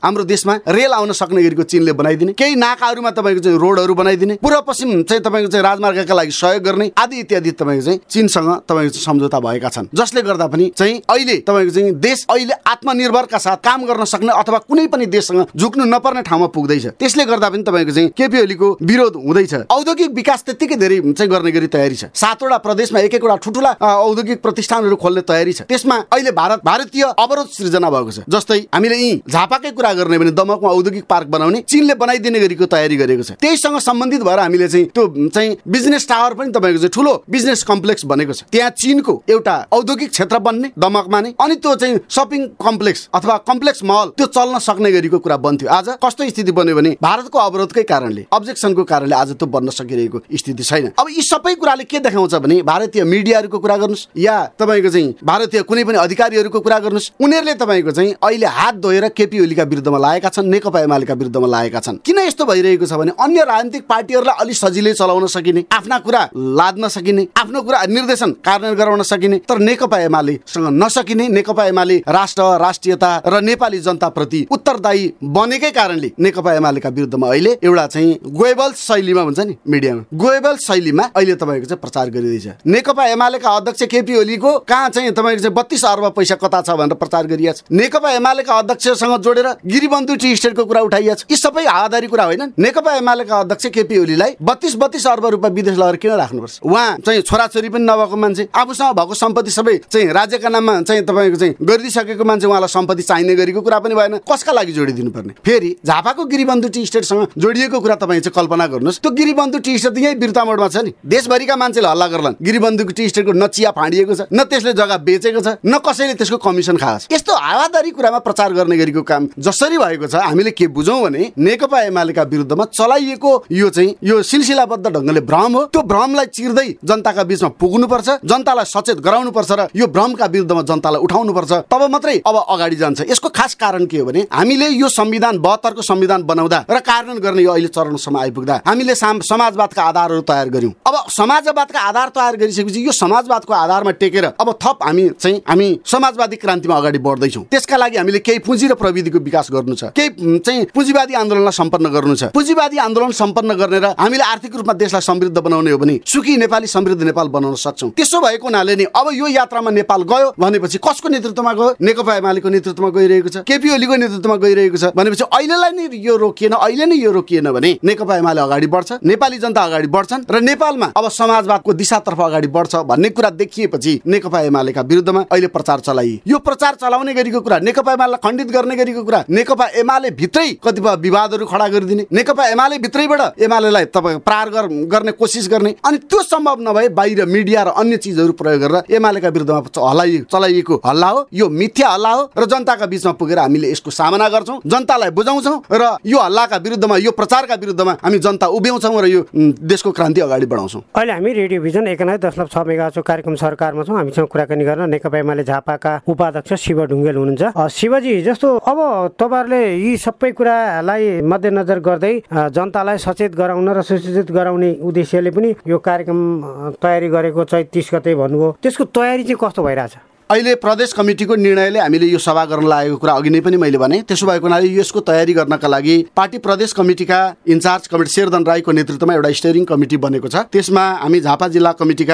Speaker 3: हाम्रो देशमा रेल आउन सक्ने गरीको चीनले बनाइदिने, केही नाकाहरूमा तपाईँको चाहिँ रोडहरू बनाइदिने, पूर्व पश्चिम चाहिँ तपाईँको चाहिँ राजमार्गका लागि सहयोग गर्ने आदि इत्यादि तपाईँको चाहिँ चीनसँग तपाईँको सम्झौता भएका छन्, जसले गर्दा पनि चाहिँ अहिले तपाईँको चाहिँ देश अहिले आत्मनिर्भरका साथ काम गर्न सक्ने अथवा कुनै पनि देशसँग झुक्नु नपर्ने ठाउँमा पुग्दैछ। त्यसले गर्दा पनि तपाईँको चाहिँ केपी ओलीको विरोध हुँदैछ। औद्योगिक विकास त्यतिकै धेरै चाहिँ गर्ने गरी तयारी छ। 7वटा प्रदेशमा एक एकवटा ठुल्ठुला औद्योगिक प्रतिष्ठानहरू खोल्ने तयारी छ। त्यसमा अहिले भारतीय अवरोध सृजना भएको छ। जस्तै हामीले यी झापाकै कुरा गर्ने भने दमकमा औद्योगिक पार्क बनाउने चीनले बनाइदिने गरीको तयारी गरेको छ। त्यहीसँग सम्बन्धित भएर हामीले चाहिँ त्यो चाहिँ बिजनेस टावर पनि तपाईँको चाहिँ ठुलो बिजनेस कम्प्लेक्स बनेको छ। त्यहाँ चीनको एउटा औद्योगिक क्षेत्र बन्ने दमकमा नै, अनि त्यो चाहिँ सपिङ कम्प्लेक्स अथवा कम्प्लेक्स मल त्यो चल्न सक्ने गरीको कुरा बन्थ्यो। आज कस्तो स्थिति बन्यो भने भारतको अवरोधकै कारणले, अब्जेक्सनको कारणले आज त्यो बन्न सकिरहेको स्थिति छैन। अब यी सबै कुराले के देखाउँछ भने भारतीय मिडियाहरूको कुरा गर्नुहोस् या तपाईँको चाहिँ भारतीय कुनै पनि अधिकारीहरूको कुरा गर्नुहोस्, उनीहरूले तपाईँको चाहिँ अहिले हात धोएर केपी ओलीका विरुद्धमा लागेका छन्, नेकपा एमालेका विरुद्धमा लागेका छन्। किन यस्तो भइरहेको छ भने अन्य राजनीतिक पार्टीहरूलाई अलि सजिलै चलाउन सकिने, आफ्ना कुरा लाद्न सकिने, आफ्नो कुरा निर्देशन कार्यान्वयन गराउन सकिने, तर नेकपा एमालेसँग नसकिने। नेकपा एमाले राष्ट्र, राष्ट्रियता र नेपाली जनताप्रति उत्तरदायी बनेकै कारणले नेकपा एमालेका विरुद्धमा अहिले एउटा चाहिँ गोएबल शैलीमा हुन्छ नि मिडियामा, गोएबल शैलीमा अहिले तपाईँको चाहिँ प्रचार गरिँदैछ। नेकपा एमालेका अध्यक्ष केपी ओलीको कहाँ चाहिँ तपाईँको चाहिँ 32 अर्ब पैसा कता छ भनेर प्रचार गरिएको छ। नेकपा एमालेका अध्यक्षसँग जोडेर गिरिबन्धु टी स्टेटको कुरा उठाइएको छ। यी सबै हावादारी कुरा होइन। नेकपा एमालेका अध्यक्ष केपी ओलीलाई 32 अर्ब रुपियाँ विदेश लगेर किन राख्नुपर्छ? उहाँ चाहिँ छोराछोरी पनि नभएको मान्छे, आफूसँग भएको सम्पत्ति सबै चाहिँ राज्यका नाममा चाहिँ तपाईँको चाहिँ गरिदिइसकेको मान्छे, उहाँलाई सम्पत्ति चाहिने गरेको कुरा पनि भएन। कसका लागि जोडिदिनु पर्ने? फेरि झापाको गिरिबन्धु टी स्टेटसँग जोडिएको कुरा तपाईँ चाहिँ कल्पना गर्नुहोस्। त्यो गिरिबन्धु टी स्टेट यही बिर्ता मोडमा छ नि। देशभरिका मान्छेले हल्ला गर्लान् गिरिबन्धुको टी स्टेटको न चिया फाँडिएको छ, न त्यसले जग्गा बेचेको छ, न कसैले त्यसको कमिसन खाएको छ। यस्तो हावादारी कुरामा प्रचार गर्ने गरेको काम जसरी भएको छ, हामीले के बुझौँ भने नेकपा एमालेका विरुद्धमा चलाइएको यो चाहिँ यो सिलसिलाबद्ध ढङ्गले भ्रम हो। त्यो भ्रमलाई चिर्दै जनताका बीचमा पुग्नुपर्छ, जनतालाई सचेत गराउनुपर्छ र यो भ्रमका विरुद्धमा जनतालाई उठाउनुपर्छ। तब मात्रै अब अगाडि जान्छ। यसको खास कारण के हो भने हामीले यो संविधान 72 को संविधान बनाउँदा र कार्यान्वयन गर्ने यो अहिले चरणसम्म आइपुग्दा हामीले समाजवादका आधारहरू तयार गर्यौं। अब समाजवादका आधार तयार गरिसकेपछि यो समाजवादको आधारमा टेकेर अब थप हामी समाजवादी क्रान्तिमा अगाडि बढ्दैछौँ। त्यसका लागि हामीले केही पुँजी र प्रविधिको विकास गर्नु छ, केही चाहिँ पुँजीवादी आन्दोलनलाई सम्पन्न गर्नु छ। पुँजीवादी आन्दोलन सम्पन्न गर्ने र हामीले आर्थिक रूपमा देशलाई समृद्ध बनाउने हो भने सुखी नेपाली समृद्ध नेपाल बनाउन सक्छौँ। त्यसो भएको हुनाले नि अब यो यात्रामा नेपाल गयो भनेपछि कसको नेतृत्वमा गयो? नेकपा एमालेको नेतृत्वमा गइरहेको छ, केपी ओलीको नेतृत्वमा गइरहेको छ भनेपछि अहिलेलाई नै यो रोकिएन, अहिले नै यो रोकिएन भने नेकपा एमाले अगाडि बढ्छ, नेपाली जनता अगाडि बढ्छन् र नेपालमा अब समाजवादको दिशातर्फ अगाडि बढ्छ भन्ने कुरा देखिएपछि नेकपा एमालेका विरुद्धमा अहिले प्रचार चलाइयो। यो प्रचार चलाउने गरेको कुरा, नेकपा एमालेलाई खण्डित गर्ने गरेको कुरा, नेकपा एमाले भित्रै कतिपय विवादहरू खडा गरिदिने, नेकपा एमाले भित्रैबाट एमालेलाई तपाईँ प्रहार गर्ने कोसिस गर्ने, अनि त्यो सम्भव नभए बाहिर मिडिया र अन्य चिजहरू प्रयोग गरेर एमालेका विरुद्धमा चलाइएको हल्ला हो। यो मिथ्या हल्ला हो र जनताका बीचमा पुगेर हामीले यसको सामना गर्छौँ, जनतालाई बुझाउँछौँ र यो हल्लाका विरुद्धमा, यो प्रचारका विरुद्धमा हामी जनता उभ्याउँछौँ र यो देशको क्रान्ति अगाडि बढाउँछौँ।
Speaker 2: अहिले हामी रेडियो भिजन 91.6 मेगाहर्जको कार्यक्रम सरकारमा छौँ। हामीसँग कुराकानी गर्न नेकपा एमाले झापाका उपाध्यक्ष शिव ढुङ्गेल हुनुहुन्छ। शिवजी, जस्तो अब तपाईँहरूले यी सबै कुरालाई मध्यनजर गर्दै जनतालाई सचेत गराउन र सुसूचित गराउने उद्देश्यले पनि यो कार्यक्रम तयारी गरेको 30 गते भन्नुभयो, त्यसको तयारी चाहिँ कस्तो भइरहेछ?
Speaker 3: अहिले प्रदेश कमिटीको निर्णयले हामीले यो सभा गर्न लागेको कुरा अघि नै पनि मैले भने। त्यसो भएको हुनाले यसको तयारी गर्नका लागि पार्टी प्रदेश कमिटीका इन्चार्ज कमिटी शेरधन राईको नेतृत्वमा एउटा स्टियरिङ कमिटी बनेको छ। त्यसमा हामी झापा जिल्ला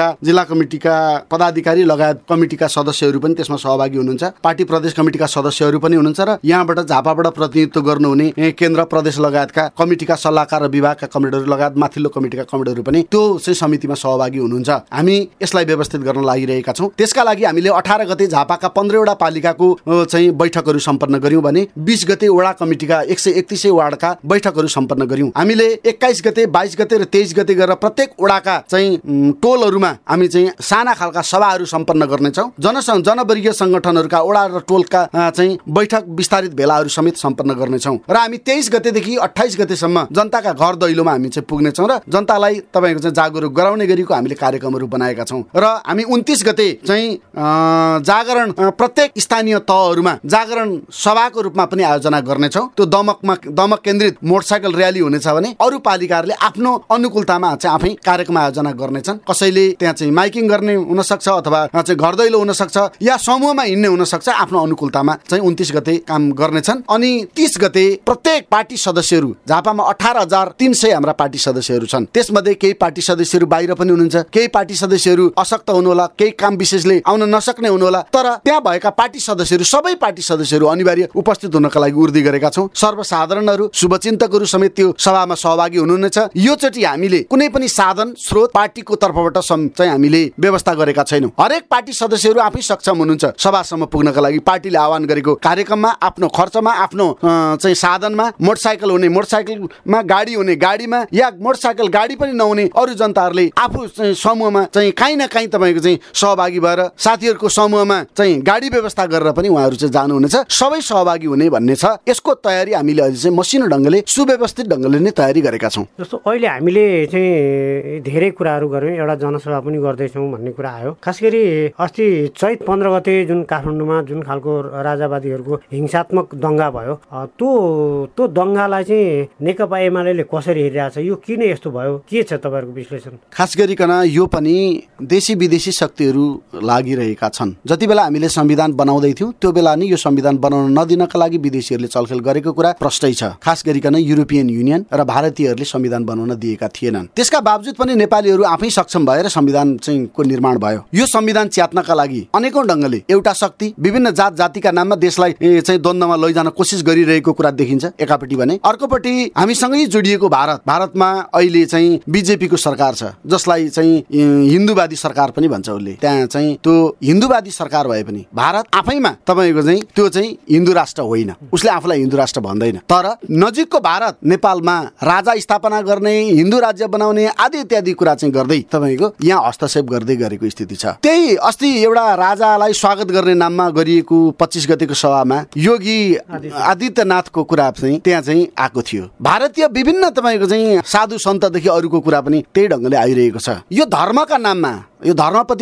Speaker 3: कमिटीका पदाधिकारी लगायत कमिटीका सदस्यहरू पनि त्यसमा सहभागी हुनुहुन्छ। पार्टी प्रदेश कमिटीका सदस्यहरू पनि हुनुहुन्छ र यहाँबाट झापाबाट प्रतिनिधित्व गर्नुहुने केन्द्र प्रदेश लगायतका कमिटीका सल्लाहकार र विभागका कमिटीहरू लगायत माथिल्लो कमिटीका कमिटीहरू पनि त्यो चाहिँ समितिमा सहभागी हुनुहुन्छ। हामी यसलाई व्यवस्थित गर्न लागिरहेका छौँ। त्यसका लागि हामीले 18 गते झापाका 15वटा पालिकाको चाहिँ बैठकहरू सम्पन्न गर्यौं भने 20 गते वडा कमिटीका 131 वार्डका बैठकहरू सम्पन्न गर्यौं। हामीले 21 गते 22 गते र 23 गते गरेर प्रत्येक वडाका चाहिँ टोलहरूमा हामी चाहिँ साना खालका सभाहरू सम्पन्न गर्नेछौँ। जनवर्गीय संगठनहरूका वडा र टोलका चाहिँ बैठक विस्तारित भेलाहरू समेत सम्पन्न गर्नेछौँ र हामी 23 गतेदेखि 28 गतेसम्म जनताका घर दैलोमा हामी चाहिँ पुग्नेछौँ र जनतालाई तपाईँको चाहिँ जागरुक गराउने गरीको हामीले कार्यक्रमहरू बनाएका छौँ र हामी 29 गते चाहिँ जागरण प्रत्येक स्थानीय तहहरूमा जागरण सभाको रूपमा पनि आयोजना गर्नेछौँ। त्यो दमक केन्द्रित मोटरसाइकल र्याली हुनेछ भने अरू पालिकाहरूले आफ्नो अनुकूलतामा चाहिँ आफै कार्यक्रम आयोजना गर्नेछन्। कसैले त्यहाँ चाहिँ माइकिङ गर्ने हुनसक्छ अथवा चाहिँ घर दैलो हुनसक्छ या समूहमा हिँड्ने हुनसक्छ। आफ्नो अनुकूलतामा चाहिँ 29 गते काम गर्नेछन्। अनि 30 गते प्रत्येक पार्टी सदस्यहरू, झापामा 18,300 हाम्रा पार्टी सदस्यहरू छन्। त्यसमध्ये केही पार्टी सदस्यहरू बाहिर पनि हुनुहुन्छ, केही पार्टी सदस्यहरू अशक्त हुनुहोला, केही काम विशेषले आउन नसक्ने हुनुहोला। तर त्यहाँ भएका पार्टी सदस्यहरू, सबै पार्टी सदस्यहरू अनिवार्य उपस्थित हुनका लागि उर्दी गरेका छौँ। सर्वसाधारणहरू, शुभचिन्तकहरू समेत त्यो सभामा सहभागी हुनुहुनेछ। यो चोटि हामीले कुनै पनि साधन स्रोत पार्टीको तर्फबाट चाहिँ हामीले व्यवस्था गरेका छैनौँ। हरेक पार्टी सदस्यहरू आफै सक्षम हुनुहुन्छ सभासम्म पुग्नका लागि। पार्टीले आह्वान गरेको कार्यक्रममा आफ्नो खर्चमा, आफ्नो चाहिँ साधनमा, मोटरसाइकल हुने मोटरसाइकलमा, गाडी हुने गाडीमा, या मोटरसाइकल गाडी पनि नहुने अरू जनताहरूले आफू चाहिँ समूहमा चाहिँ काहीँ न काहीँ तपाईँको चाहिँ सहभागी भएर साथीहरूको समूहमा चाहिँ गाडी व्यवस्था गरेर पनि उहाँहरू चाहिँ जानुहुनेछ। सबै सहभागी हुने भन्ने छ। यसको तयारी हामीले अहिले चाहिँ मसिनो ढङ्गले, सुव्यवस्थित ढङ्गले नै तयारी गरेका छौँ।
Speaker 2: जस्तो अहिले हामीले चाहिँ धेरै कुराहरू गऱ्यौँ, एउटा जनसभा पनि गर्दैछौँ भन्ने कुरा आयो। खास गरी अस्ति चैत 15 गते जुन काठमाडौँमा जुन खालको राजावादीहरूको हिंसात्मक दङ्गा भयो, त्यो दङ्गालाई चाहिँ नेकपा एमाले कसरी हेरिरहेछ? यो किन यस्तो भयो? के छ तपाईँहरूको विश्लेषण?
Speaker 3: खास गरिकन यो पनि देशी विदेशी शक्तिहरू लागिरहेका छन्। जति बेला हामीले संविधान बनाउँदै थियौँ त्यो बेला नि यो संविधान बनाउन नदिनका लागि विदेशीहरूले छलफल गरेको कुरा प्रष्टै छ। खास गरिकन युरोपियन युनियन र भारतीयहरूले संविधान बनाउन दिएका थिएनन्। त्यसका बावजुद पनि नेपालीहरू आफै सक्षम भएर संविधान चाहिँ को निर्माण भयो। यो संविधान च्यात्नका लागि अनेकौं ढङ्गले एउटा शक्ति विभिन्न जात जातिका नाममा देशलाई चाहिँ द्वन्द्वमा लैजान कोसिस गरिरहेको कुरा देखिन्छ एकापट्टि भने। अर्कोपट्टि हामीसँगै जोडिएको भारतमा अहिले चाहिँ बीजेपीको सरकार छ, जसलाई चाहिँ हिन्दूवादी सरकार पनि भन्छ उसले। त्यहाँ चाहिँ त्यो हिन्दूवादी सरकार भए पनि भारत आफैमा तपाईँको चाहिँ त्यो चाहिँ हिन्दू राष्ट्र होइन, उसले आफूलाई हिन्दू राष्ट्र भन्दैन। तर नजिकको भारत नेपालमा राजा स्थापना गर्ने, हिन्दू राज्य बनाउने आदि इत्यादि कुरा चाहिँ गर्दै तपाईँको यहाँ हस्तक्षेप गर्दै गरेको स्थिति छ। त्यही अस्ति एउटा राजालाई स्वागत गर्ने नाममा गरिएको 25 गतेको सभामा योगी आदित्यनाथको कुरा चाहिँ त्यहाँ चाहिँ आएको थियो। भारतीय विभिन्न तपाईँको चाहिँ साधु सन्तदेखि अरूको कुरा पनि त्यही ढङ्गले आइरहेको छ। यो धर्मका नाममा, यो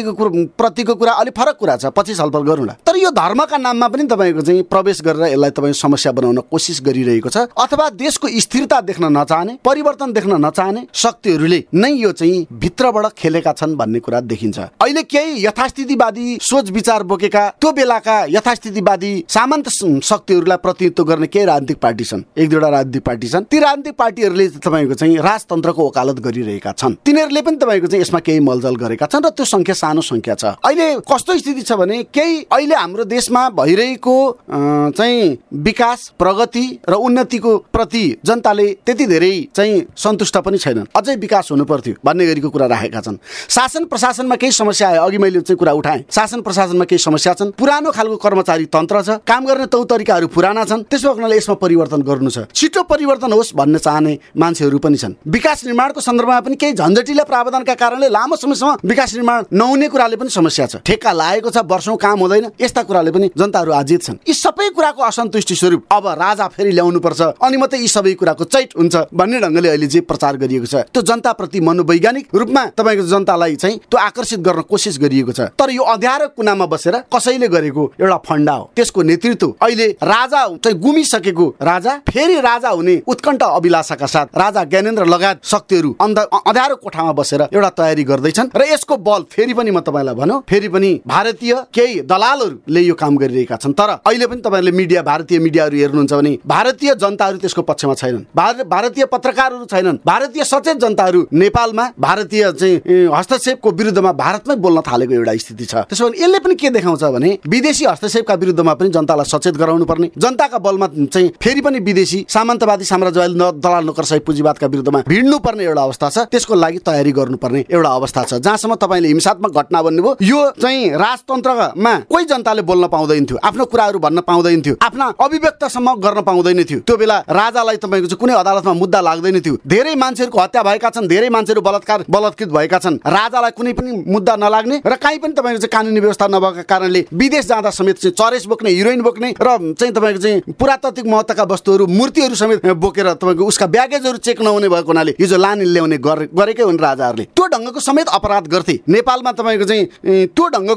Speaker 3: प्रतिको कुरा अलिक फरक कुरा छ, पछि छलफल गरौँला। तर यो धर्मका नाममा पनि तपाईँको चाहिँ प्रवेश गरेर यसलाई तपाईँ समस्या बनाउन कोसिस गरिरहेको छ। अथवा देशको स्थिरता देख्न नचाहने, परिवर्तन देख्न नचाहने शक्तिहरूले नै यो चाहिँ भित्रबाट खेलेका छन् भन्ने कुरा देखिन्छ। अहिले केही यथास्थितिवादी सोच विचार बोकेका, त्यो बेलाका यथास्थितिवादी सामन्त शक्तिहरूलाई प्रतिनिधित्व गर्ने केही राजनीतिक पार्टी छन्, एक दुईवटा राजनीतिक पार्टी छन्। ती राजनीतिक पार्टीहरूले तपाईँको चाहिँ राजतन्त्रको वकालत गरिरहेका छन्। तिनीहरूले पनि तपाईँको चाहिँ यसमा केही मलजल गरेका छन् र त्यो संख्या सानो संख्या छ। अहिले कस्तो स्थिति छ भने केही अहिले हाम्रो देशमा भइरहेको चाहिँ विकास, प्रगति र उन्नतिको प्रति जनताले त्यति धेरै चाहिँ सन्तुष्ट पनि छैनन्। अझै विकास हुनु पर्थ्यो भन्ने गरीको कुरा राखेका छन्। शासन प्रशासनमा केही समस्या आयो, अघि मैले चाहिँ कुरा उठाएँ। शासन प्रशासनमा केही समस्या छन्, पुरानो खालको कर्मचारी तन्त्र छ, काम गर्ने तौ तरिकाहरू पुराना छन्। त्यसो हुनाले यसमा परिवर्तन गर्नु छ, छिटो परिवर्तन होस् भन्ने चाहने मान्छेहरू पनि छन्। विकास निर्माणको सन्दर्भमा पनि केही झन्झटिला प्रावधानका कारणले लामो समयसम्म विकास निर्माण नहुने कुराले पनि समस्या छ। ठेक्का लागेको छ, वर्षौं काम हुँदैन, यस्ता कुराले पनि जनताहरू आजित छन्। यी सबै कुराको असन्तुष्टि स्वरूप अब राजा फेरि ल्याउनु पर्छ अनि मात्रै यी सबै कुराको चैट हुन्छ भन्ने ढङ्गले अहिले जे प्रचार गरिएको छ, त्यो जनताप्रति मनोवैज्ञानिक रूपमा तपाईँको जनतालाई चाहिँ त्यो आकर्षित गर्न कोसिस गरिएको छ। तर यो अँध्यारो कुनामा बसेर कसैले गरेको एउटा फन्डा हो। त्यसको नेतृत्व अहिले राजा चाहिँ गुमिसकेको राजा फेरि राजा हुने उत्कण्ठा अभिलाषाका साथ राजा ज्ञानेन्द्र लगायत शक्तिहरू अँध्यारो कोठामा बसेर एउटा तयारी गर्दैछन्। र यसको बल फेरि पनि म तपाईँलाई भनौँ, फेरि पनि भारतीय केही दलालहरूले यो काम गरिरहेका छन्। तर अहिले पनि तपाईँहरूले मिडिया, भारतीय मिडियाहरू हेर्नुहुन्छ भने भारतीय जनताहरू त्यसको पक्षमा छैनन्, भारतीय पत्रकारहरू छैनन्। भारतीय सचेत जनताहरू नेपालमा भारतीय चाहिँ हस्तक्षेपको विरुद्धमा भारतमै बोल्न थालेको एउटा स्थिति छ। त्यसो भने यसले पनि के देखाउँछ भने विदेशी हस्तक्षेपका विरुद्धमा पनि जनतालाई सचेत गराउनु पर्ने, जनताका बलमा चाहिँ फेरि पनि विदेशी सामन्तवादी साम्राज्यवादी दलाल नोकरशाही पुँजीवादका विरुद्धमा भिड्नु पर्ने एउटा अवस्था छ। त्यसको लागि तयारी गर्नुपर्ने एउटा अवस्था छ। जहाँसम्म तपाईँले हिंसात्मक घटना भन्नुभयो, यो चाहिँ राजतन्त्रमा कोही जनताले बोल्न पाउँदैन थियो, आफ्नो कुराहरू भन्न पाउँदैन थियो, आफ्ना अभिव्यक्तसम्म गर्न पाउँदैन थियो। त्यो बेला राजालाई तपाईँको चाहिँ कुनै अदालतमा मुद्दा लाग्दैन थियो। धेरै मान्छेहरूको हत्या भएका छन्, धेरै मान्छेहरू बलात्कृत भएका छन्। राजालाई कुनै पनि मुद्दा नलाग्ने र काहीँ पनि तपाईँको चाहिँ कानुनी व्यवस्था नभएका कारणले विदेश जाँदा समेत चाहिँ चरेस बोक्ने, हिरोइन बोक्ने र चाहिँ तपाईँको चाहिँ पुरातात्विक महत्त्वका वस्तुहरू, मूर्तिहरू समेत बोकेर तपाईँको उसका ब्यागेजहरू चेक नहुने भएको हुनाले यो जो लानी ल्याउने गरेकै हुन् राजाहरूले। त्यो ढङ्गको समेत अपराध गर्थे नेपालमा। तपाईँको चाहिँ त्यो ढङ्गको कुरा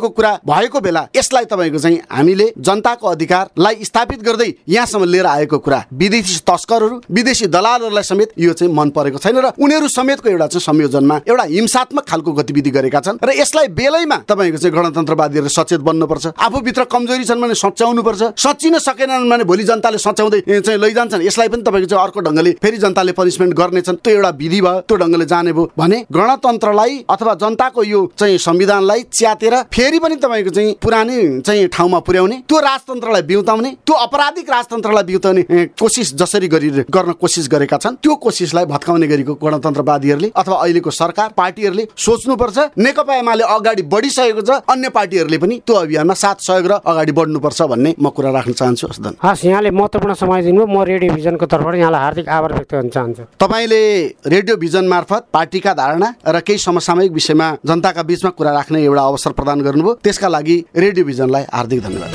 Speaker 3: भएको बेला यसलाई तपाईँको चाहिँ हामीले जनताको अधिकारलाई स्थापित गर्दै यहाँसम्म लिएर आएको कुरा विदेशी तस्करहरू विदेशी दलालहरूलाई समेत यो चाहिँ मन परेको छैन र उनीहरू समेतको एउटा चाहिँ संयोजनमा एउटा हिंसात्मक खालको गतिविधि गरेका छन् र यसलाई बेलैमा तपाईँको चाहिँ गणतन्त्रवादीहरू सचेत बन्नुपर्छ। आफूभित्र कमजोरी छन् भने सच्याउनुपर्छ, सच्चिन सकेनन् भने भोलि जनताले सच्याउँदै चाहिँ लैजान्छन्। यसलाई पनि तपाईँको चाहिँ अर्को ढङ्गले फेरि जनताले पनिसमेन्ट गर्नेछन्। त्यो एउटा विधि भयो, त्यो ढङ्गले जाने भयो भने गणतन्त्रलाई अथवा जनताको यो चाहिँ संविधानलाई च्यातेर फेरि पनि तपाईँको चाहिँ पुरानै चाहिँ ठाउँमा पुर्याउने, त्यो राजतन्त्रलाई बिउताउने, त्यो अपराधिक राजतन्त्रलाई बिउताउने कोसिस जसरी गर्न कोसिस गरेका छन् त्यो कोसिसलाई भत्काउने गरेको गणतन्त्रवादीहरूले अथवा अहिलेको सरकार पार्टीहरूले सोच्नुपर्छ। नेकपा एमाले अगाडि बढिसकेको छ, अन्य पार्टीहरूले पनि त्यो अभियानमा साथ सहयोग र अगाडि बढ्नुपर्छ भन्ने म कुरा राख्न चाहन्छु।
Speaker 2: हस्, यहाँले महत्त्वपूर्ण समय दिनुभयो। म रेडियो भिजनको तर्फबाट यहाँलाई हार्दिक आभार व्यक्त गर्न चाहन्छु।
Speaker 3: तपाईँले रेडियो भिजन मार्फत पार्टीका धारणा र केही समसामयिक विषयमा जनताका बीचमा कुरा राख्ने एउटा अवसर प्रदान गर्नुभयो, त्यसका लागि रेडियो भिजनलाई हार्दिक धन्यवाद।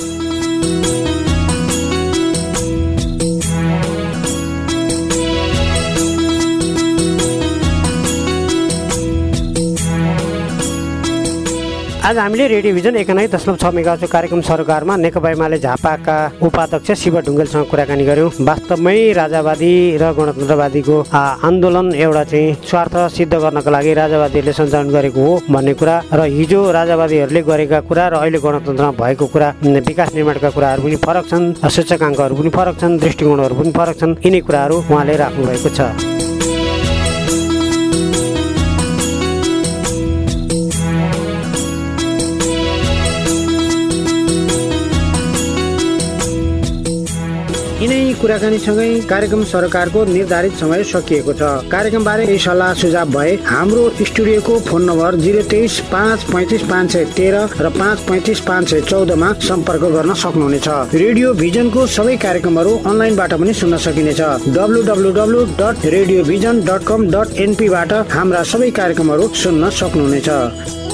Speaker 3: आज हामीले रेडियो भिजन 91.6 मेगाहर्जको कार्यक्रम सरकारमा नेकपा एमाले झापाका उपाध्यक्ष शिव ढुङ्गेलसँग कुराकानी गर्यौँ। वास्तवमै राजावादी र गणतन्त्रवादीको आन्दोलन एउटा चाहिँ स्वार्थ सिद्ध गर्नको लागि राजावादीहरूले सञ्चालन गरेको हो भन्ने कुरा र हिजो राजावादीहरूले गरेका कुरा र अहिले गणतन्त्रमा भएको कुरा, विकास निर्माणका कुराहरू पनि फरक छन्, सूचकाङ्कहरू पनि फरक छन्, दृष्टिकोणहरू पनि फरक छन्। यिनै कुराहरू उहाँले राख्नुभएको छ। यिनै कुराकानीसँगै कार्यक्रम सरकारको निर्धारित समय सकिएको छ। कार्यक्रमबारे केही सल्लाह सुझाव भए हाम्रो स्टुडियोको फोन नम्बर 023 535 513 र 535 514 मा सम्पर्क गर्न सक्नुहुनेछ। रेडियो भिजनको सबै कार्यक्रमहरू अनलाइनबाट पनि सुन्न सकिनेछ। www.radiovision.com.np बाट हाम्रा सबै कार्यक्रमहरू सुन्न सक्नुहुनेछ।